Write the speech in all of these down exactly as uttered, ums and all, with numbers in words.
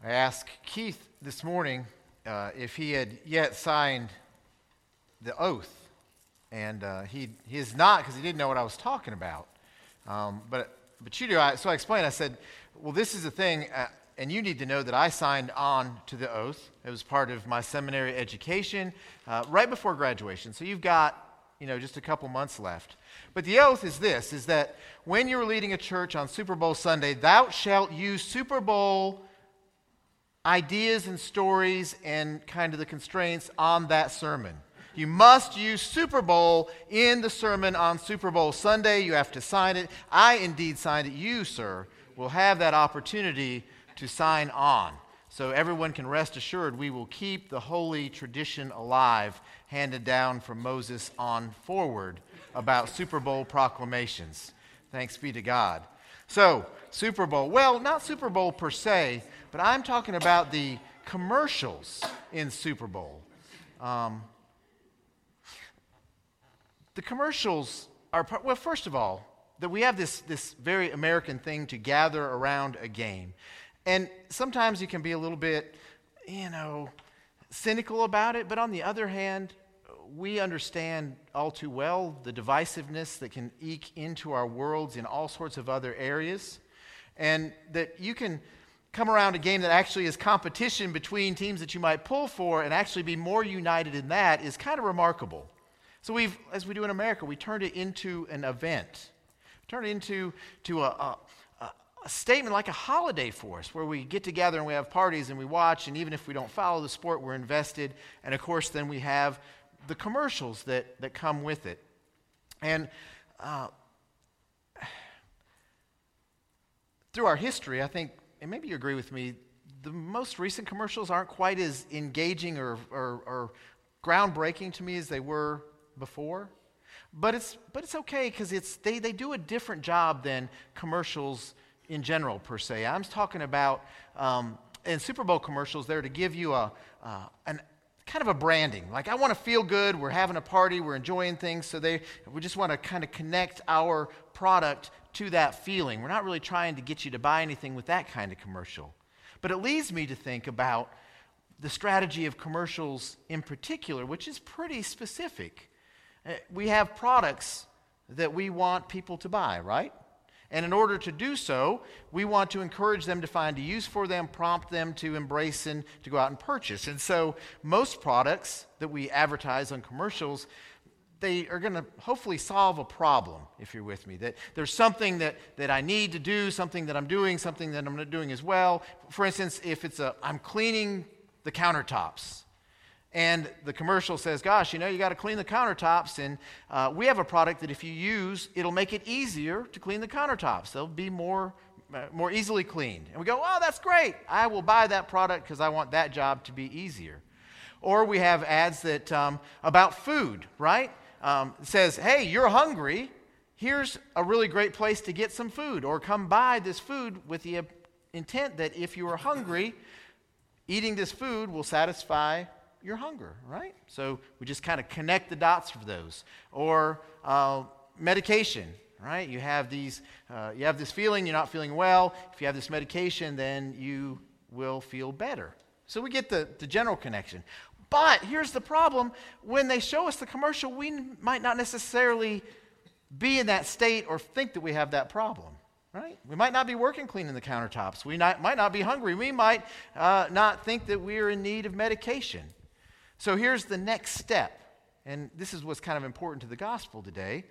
I asked Keith this morning uh, if he had yet signed the oath, and uh, he he is not, because he didn't know what I was talking about. Um, but but you do. I, so I explained. I said, well, this is the thing, uh, and you need to know that I signed on to the oath. It was part of my seminary education uh, right before graduation. So you've got you know just a couple months left. But the oath is this: is that when you're leading a church on Super Bowl Sunday, thou shalt use Super Bowl ideas and stories and kind of the constraints on that sermon. You must use Super Bowl in the sermon on Super Bowl Sunday. You have to sign it. I indeed signed it. You, sir, will have that opportunity to sign on. So everyone can rest assured we will keep the holy tradition alive handed down from Moses on forward about Super Bowl proclamations. Thanks be to God. So, Super Bowl. Well, not Super Bowl per se, but I'm talking about the commercials in Super Bowl. Um, the commercials are, part, well, first of all, that we have this, this very American thing to gather around a game. And sometimes you can be a little bit, you know, cynical about it, but on the other hand, we understand all too well the divisiveness that can eke into our worlds in all sorts of other areas, and that you can come around a game that actually is competition between teams that you might pull for and actually be more united in that is kind of remarkable. So we've, as we do in America, we turned it into an event. Turned it into to a, a, a statement like a holiday for us, where we get together and we have parties and we watch, and even if we don't follow the sport, we're invested. And of course, then we have the commercials that, that come with it. And uh, through our history, I think, and maybe you agree with me, the most recent commercials aren't quite as engaging or, or, or groundbreaking to me as they were before. But it's but it's okay, because it's they, they do a different job than commercials in general, per se. I'm talking about, um, in Super Bowl commercials, they're to give you a uh, an kind of a branding. Like, I want to feel good, we're having a party, we're enjoying things, so they we just want to kind of connect our product to that feeling. We're not really trying to get you to buy anything with that kind of commercial. But it leads me to think about the strategy of commercials in particular, which is pretty specific. Uh, we have products that we want people to buy, right? And in order to do so, we want to encourage them to find a use for them, prompt them to embrace and to go out and purchase. And so most products that we advertise on commercials, they are going to hopefully solve a problem, if you're with me. That there's something that, that I need to do, something that I'm doing, something that I'm not doing as well. For instance, if it's a, I'm cleaning the countertops, and the commercial says, gosh, you know, you got to clean the countertops, and uh, we have a product that if you use, it'll make it easier to clean the countertops. They'll be more, uh, more easily cleaned. And we go, oh, that's great. I will buy that product because I want that job to be easier. Or we have ads that um, about food, right? Um, it says, hey, you're hungry. Here's a really great place to get some food. Or come buy this food with the intent that if you are hungry, eating this food will satisfy your hunger, right? So we just kind of connect the dots for those. Or uh, medication, right? You have these, uh, you have this feeling, you're not feeling well. If you have this medication, then you will feel better. So we get the, the general connection. But here's the problem. When they show us the commercial, we might not necessarily be in that state or think that we have that problem, right? We might not be working cleaning the countertops. We not, might not be hungry. We might uh, not think that we're in need of medication. So here's the next step, and this is what's kind of important to the gospel today,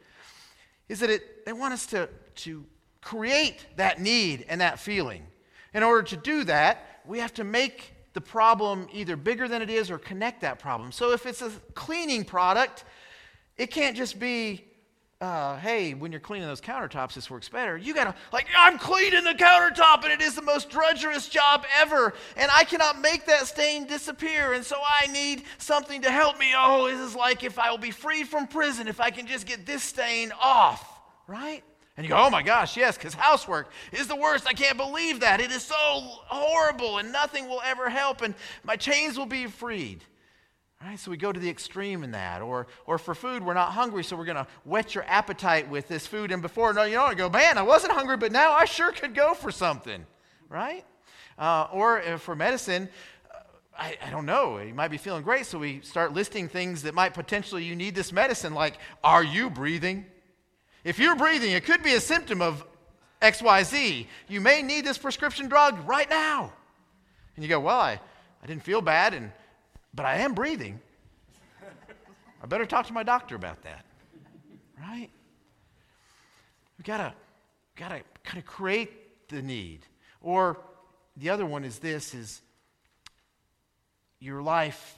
is that it, they want us to, to create that need and that feeling. In order to do that, we have to make the problem either bigger than it is or connect that problem. So if it's a cleaning product, it can't just be, uh, hey, when you're cleaning those countertops, this works better. You gotta, like, I'm cleaning the countertop and it is the most drudgerous job ever, and I cannot make that stain disappear, and so I need something to help me. Oh, this is like if I will be freed from prison, if I can just get this stain off, right? And you go, oh my gosh, yes, because housework is the worst. I can't believe that. It is so horrible, and nothing will ever help, and my chains will be freed. Right? So we go to the extreme in that. Or or for food, we're not hungry, so we're going to whet your appetite with this food. And before, no, you know, you go, man, I wasn't hungry, but now I sure could go for something. Right? Uh, or uh, for medicine, uh, I, I don't know. You might be feeling great, so we start listing things that might potentially you need this medicine, like, are you breathing? If you're breathing, it could be a symptom of X Y Z. You may need this prescription drug right now. And you go, well, I, I didn't feel bad, and but I am breathing. I better talk to my doctor about that, right? We gotta, gotta kind of create the need. Or the other one is this: is your life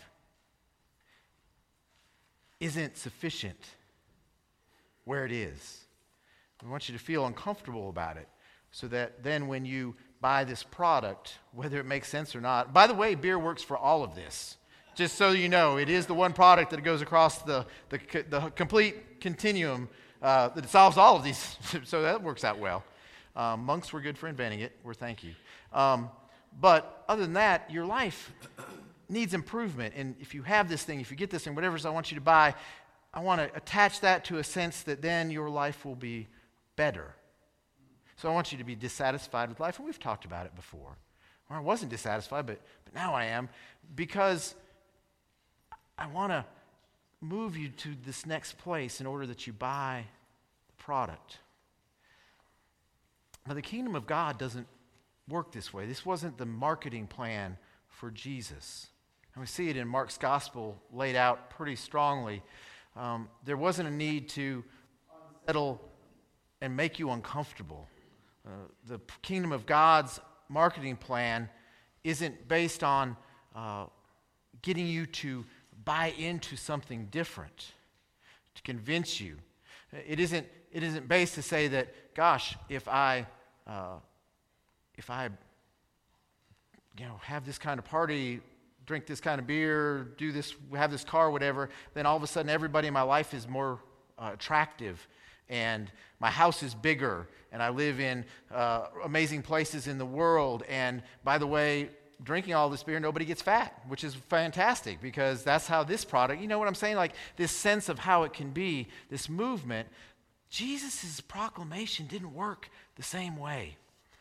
isn't sufficient where it is. We want you to feel uncomfortable about it, so that then when you buy this product, whether it makes sense or not. By the way, beer works for all of this. Just so you know, it is the one product that goes across the, the, the complete continuum uh, that solves all of these. So that works out well. Um, monks were good for inventing it. We're thank you. Um, but other than that, your life needs improvement. And if you have this thing, if you get this thing, whatever it is I want you to buy, I want to attach that to a sense that then your life will be better. So I want you to be dissatisfied with life. And we've talked about it before. Or I wasn't dissatisfied, but, but now I am, because I want to move you to this next place in order that you buy the product. But the kingdom of God doesn't work this way. This wasn't the marketing plan for Jesus. And we see it in Mark's gospel laid out pretty strongly. Um, there wasn't a need to unsettle and make you uncomfortable. Uh, the kingdom of God's marketing plan isn't based on uh, getting you to buy into something different, to convince you. It isn't, it isn't based to say that, gosh, if I, uh, if I, you know, have this kind of party, drink this kind of beer, do this, have this car, whatever, then all of a sudden everybody in my life is more uh, attractive, and my house is bigger, and I live in uh, amazing places in the world, and by the way, drinking all this beer, nobody gets fat, which is fantastic, because that's how this product, you know what I'm saying? Like this sense of how it can be, this movement. Jesus' proclamation didn't work the same way.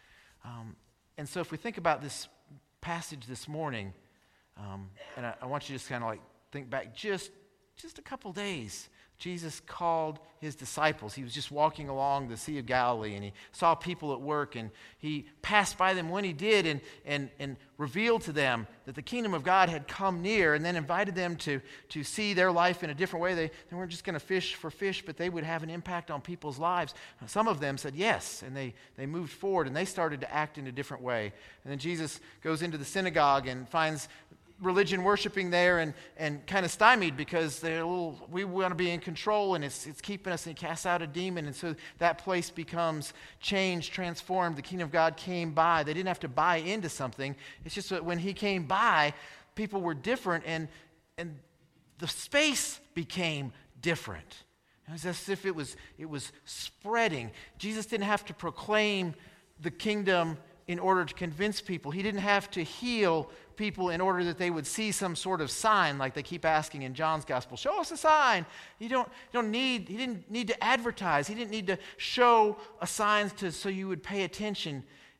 Um, and so if we think about this passage this morning, um, and I, I want you to just kind of like think back just, just a couple days. Jesus called his disciples. He was just walking along the Sea of Galilee, and he saw people at work, and he passed by them when he did, and, and, and revealed to them that the kingdom of God had come near, and then invited them to, to see their life in a different way. They, they weren't just going to fish for fish, but they would have an impact on people's lives. Some of them said yes, and they, they moved forward, and they started to act in a different way. And then Jesus goes into the synagogue and finds religion worshiping there, and, and kind of stymied because they're a little, we want to be in control, and it's it's keeping us, and he casts out a demon, and so that place becomes changed, transformed. The kingdom of God came by. They didn't have to buy into something. It's just that when he came by, people were different, and and the space became different. It was as if it was it was spreading. Jesus didn't have to proclaim the kingdom in order to convince people. He didn't have to heal people in order that they would see some sort of sign, like they keep asking in John's gospel, show us a sign. You don't, you don't need, he didn't need to advertise. He didn't need to show a sign to, so you would pay attention.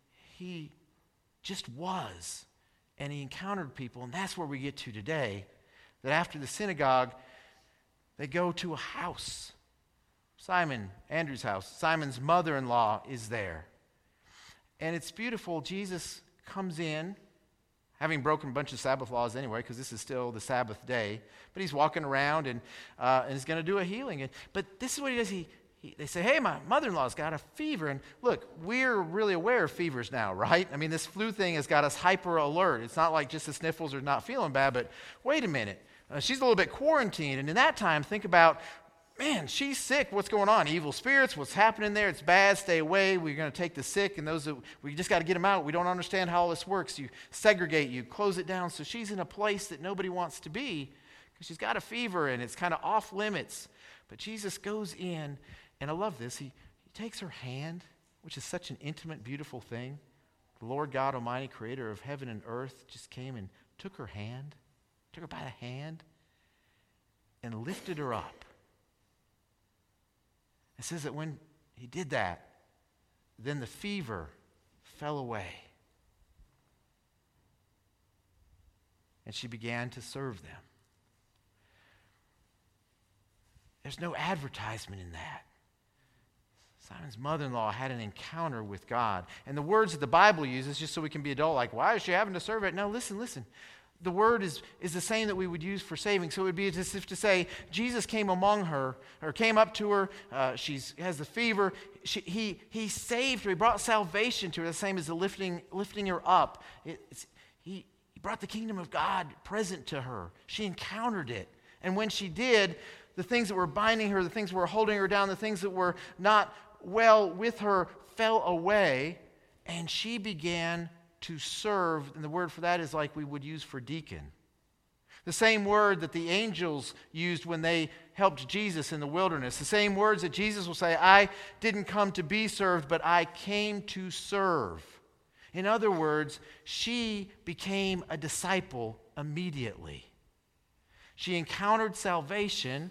He just was. And he encountered people, and that's where we get to today, that after the synagogue, they go to a house. Simon, Andrew's house. Simon's mother-in-law is there. And it's beautiful. Jesus comes in, having broken a bunch of Sabbath laws anyway, because this is still the Sabbath day. But he's walking around, and uh, and he's going to do a healing. And, but this is what he does. He, he They say, hey, my mother-in-law's got a fever. And look, we're really aware of fevers now, right? I mean, this flu thing has got us hyper alert. It's not like just the sniffles or not feeling bad, but wait a minute. Uh, she's a little bit quarantined. And in that time, think about, man, she's sick. What's going on? Evil spirits, what's happening there? It's bad. Stay away. We're going to take the sick, and those that, we just got to get them out. We don't understand how all this works. You segregate, you close it down. So she's in a place that nobody wants to be because she's got a fever, and it's kind of off limits. But Jesus goes in, and I love this. He, he takes her hand, which is such an intimate, beautiful thing. The Lord God Almighty, creator of heaven and earth, just came and took her hand, took her by the hand, and lifted her up. It says that when he did that, then the fever fell away. and she began to serve them. There's no advertisement in that. Simon's mother-in-law had an encounter with God. And the words that the Bible uses, just so we can be adult, like, why is she having to serve it? No, listen, listen. The word is, is the same that we would use for saving. So it would be as if to say, Jesus came among her, or came up to her, uh, she has the fever. She, he, he saved her. He brought salvation to her, the same as the lifting, lifting her up. It, it's, he, he brought the kingdom of God present to her. She encountered it. And when she did, the things that were binding her, the things that were holding her down, the things that were not well with her fell away, and she began to serve. And the word for that is like we would use for deacon. The same word that the angels used when they helped Jesus in the wilderness. The same words that Jesus will say, I didn't come to be served, but I came to serve. In other words, she became a disciple immediately. She encountered salvation,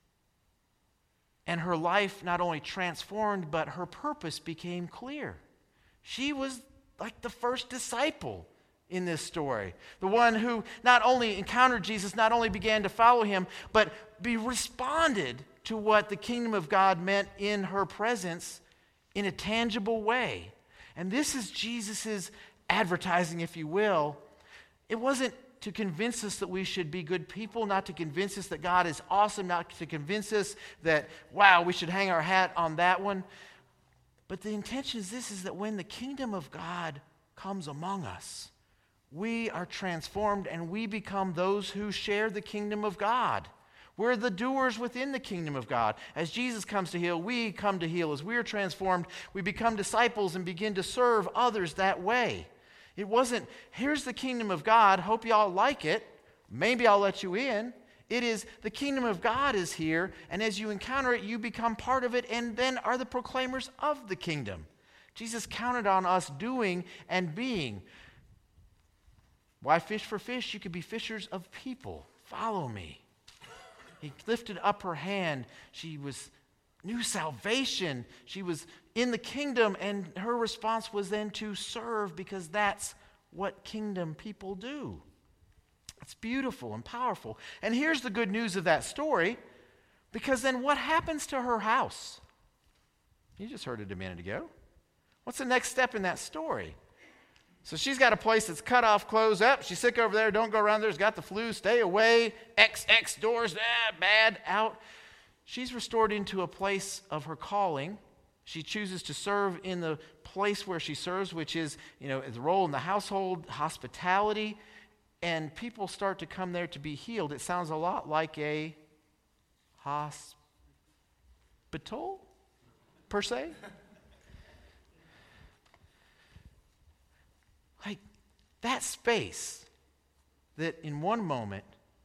and her life not only transformed, but her purpose became clear. She was like the first disciple in this story. The one who not only encountered Jesus, not only began to follow him, but be responded to what the kingdom of God meant in her presence in a tangible way. And this is Jesus' advertising, if you will. It wasn't to convince us that we should be good people, not to convince us that God is awesome, not to convince us that, wow, we should hang our hat on that one. But the intention is this, is that when the kingdom of God comes among us, we are transformed and we become those who share the kingdom of God. We're the doers within the kingdom of God. As Jesus comes to heal, we come to heal. As we are transformed, we become disciples and begin to serve others that way. It wasn't, here's the kingdom of God, hope y'all like it, maybe I'll let you in. It is, the kingdom of God is here, and as you encounter it, you become part of it, and then are the proclaimers of the kingdom. Jesus counted on us doing and being. Why fish for fish? You could be fishers of people. Follow me. He lifted up her hand. She was knew salvation. She was in the kingdom, and her response was then to serve, because that's what kingdom people do. It's beautiful and powerful. And here's the good news of that story, because then what happens to her house? You just heard it a minute ago. What's the next step in that story? So she's got a place that's cut off, closed up. She's sick over there. Don't go around there. She's got the flu. Stay away. X, X doors. Ah, bad. Out. She's restored into a place of her calling. She chooses to serve in the place where she serves, which is, you know, the role in the household, hospitality, and people start to come there to be healed. It sounds a lot like a hospital, per se. Like that space that in one moment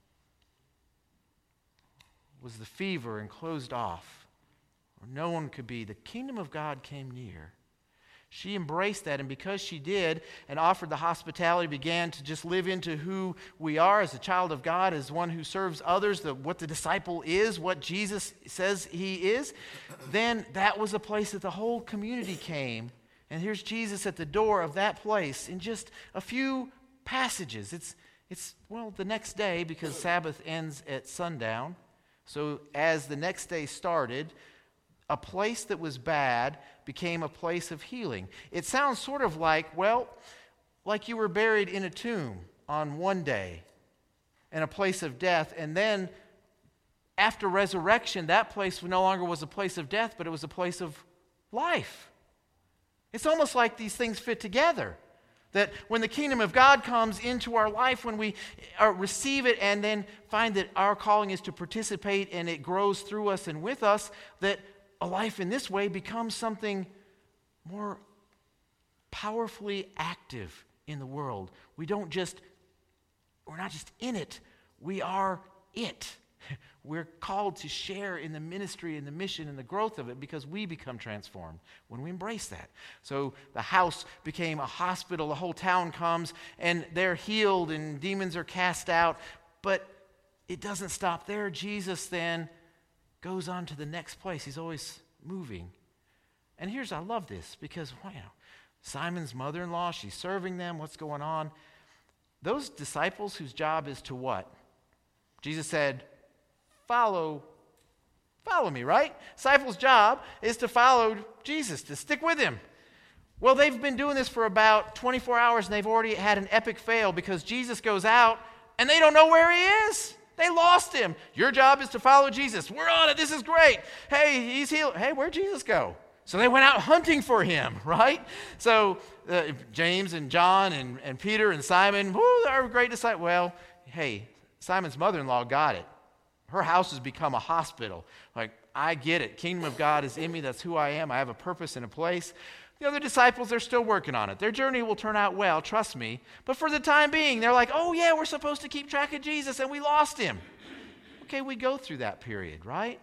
was the fever and closed off, where no one could be. The kingdom of God came near. She embraced that, and because she did and offered the hospitality, began to just live into who we are as a child of God, as one who serves others, the, what the disciple is, what Jesus says he is, then that was a place that the whole community came. And here's Jesus at the door of that place in just a few passages. It's, it's well, the next day, because Sabbath ends at sundown. So as the next day started, a place that was bad became a place of healing. It sounds sort of like, well, like you were buried in a tomb on one day in a place of death, and then after resurrection, that place no longer was a place of death, but it was a place of life. It's almost like these things fit together. That when the kingdom of God comes into our life, when we uh, receive it and then find that our calling is to participate and it grows through us and with us, that a life in this way becomes something more powerfully active in the world. We don't just, we're not just in it, we are it. We're called to share in the ministry and the mission and the growth of it because we become transformed when we embrace that. So the house became a hospital. The whole town comes and they're healed and demons are cast out. But it doesn't stop there. Jesus then goes on to the next place. He's always moving. And here's, I love this because, wow, Simon's mother-in-law, she's serving them. What's going on? those disciples whose job is to what? Jesus said, follow, follow me, right? Disciples' job is to follow Jesus, to stick with him. Well, they've been doing this for about twenty-four hours, and they've already had an epic fail because Jesus goes out, and they don't know where he is. They lost him. Your job is to follow Jesus. We're on it. This is great. Hey, he's healed. Hey, where'd Jesus go? So they went out hunting for him, right? So uh, James and John and, and Peter and Simon, whoo, they're great disciples. Well, hey, Simon's mother-in-law got it. Her house has become a hospital. Like, I get it. Kingdom of God is in me. That's who I am. I have a purpose and a place. The other disciples, they're still working on it. Their journey will turn out well, trust me. But for the time being, they're like, oh, yeah, we're supposed to keep track of Jesus, and we lost him. Okay, we go through that period, right?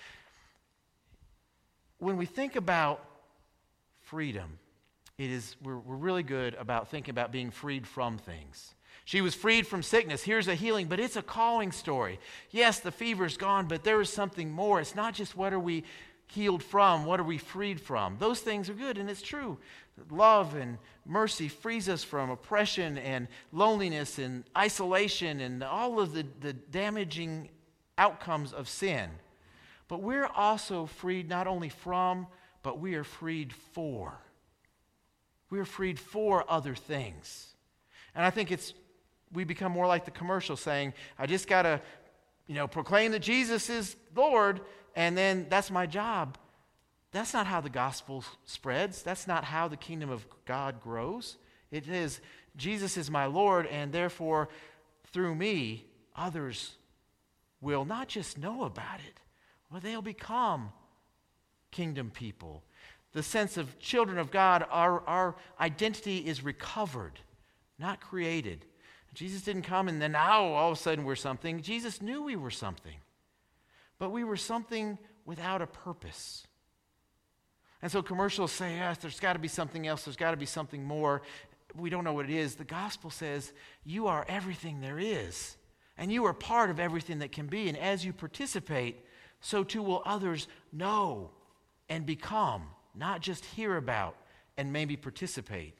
When we think about freedom, it is we're, we're really good about thinking about being freed from things. She was freed from sickness. Here's a healing, but it's a calling story. Yes, the fever's gone, but there is something more. It's not just what are we healed from, what are we freed from. Those things are good, and it's true. Love and mercy frees us from oppression and loneliness and isolation and all of the, the damaging outcomes of sin. But we're also freed not only from, but we are freed for. We are freed for other things. And I think it's we become more like the commercial saying, I just got to, you know, proclaim that Jesus is Lord, and then that's my job. That's not how the gospel spreads. That's not how the kingdom of God grows. It is, Jesus is my Lord, and therefore, through me, others will not just know about it, but they'll become kingdom people. The sense of children of God, our, our identity is recovered, not created. Jesus didn't come and then now all of a sudden we're something. Jesus knew we were something. But we were something without a purpose. And so commercials say, yes, there's got to be something else. There's got to be something more. We don't know what it is. The gospel says you are everything there is. And you are part of everything that can be. And as you participate, so too will others know and become, not just hear about and maybe participate.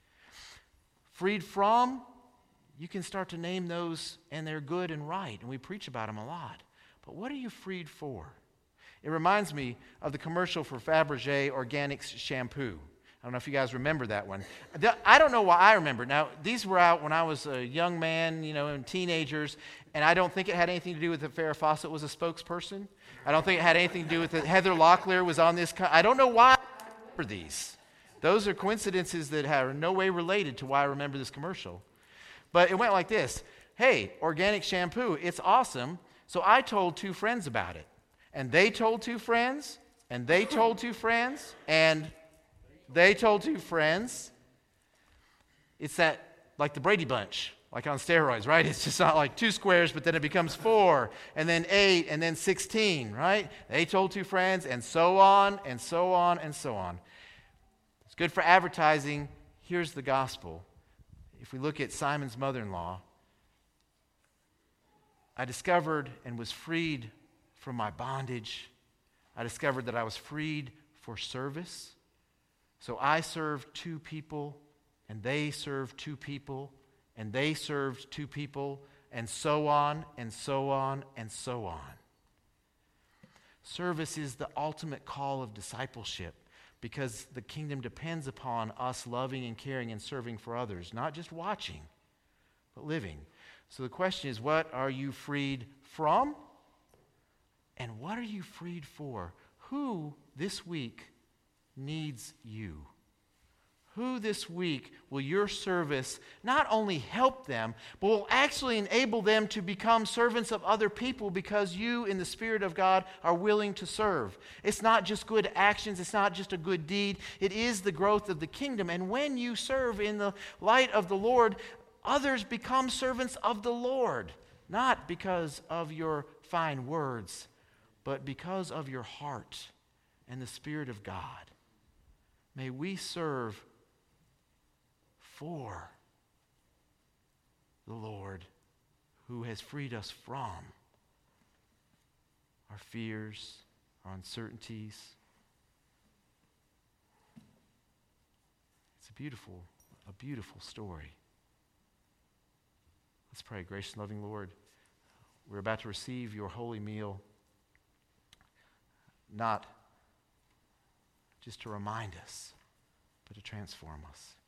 Freed from, you can start to name those, and they're good and right, and we preach about them a lot. But what are you freed for? It reminds me of the commercial for Fabergé Organics shampoo. I don't know if you guys remember that one. I don't know why I remember. Now, these were out when I was a young man, you know, and teenagers, and I don't think it had anything to do with that Farrah Fawcett was a spokesperson. I don't think it had anything to do with that Heather Locklear was on this. Co- I don't know why I remember these. Those are coincidences that are no way related to why I remember this commercial. But it went like this. Hey, organic shampoo, it's awesome. So I told two friends about it. And they told two friends, and they told two friends, and they told two friends. It's that, like the Brady Bunch, like on steroids, right? It's just not like two squares, but then it becomes four, and then eight, and then sixteen, right? They told two friends, and so on, and so on, and so on. It's good for advertising. Here's the gospel. If we look at Simon's mother-in-law, I discovered and was freed from my bondage. I discovered that I was freed for service. So I served two people, and they served two people, and they served two people, and so on, and so on, and so on. Service is the ultimate call of discipleship, because the kingdom depends upon us loving and caring and serving for others, not just watching, but living. So the question is, what are you freed from? And what are you freed for? Who this week needs you? Who this week will your service not only help them, but will actually enable them to become servants of other people because you, in the Spirit of God, are willing to serve? It's not just good actions. It's not just a good deed. It is the growth of the kingdom. And when you serve in the light of the Lord, others become servants of the Lord, not because of your fine words, but because of your heart and the Spirit of God. May we serve for the Lord who has freed us from our fears, our uncertainties. It's a beautiful, a beautiful story. Let's pray. Gracious and loving Lord, we're about to receive your holy meal, not just to remind us, but to transform us.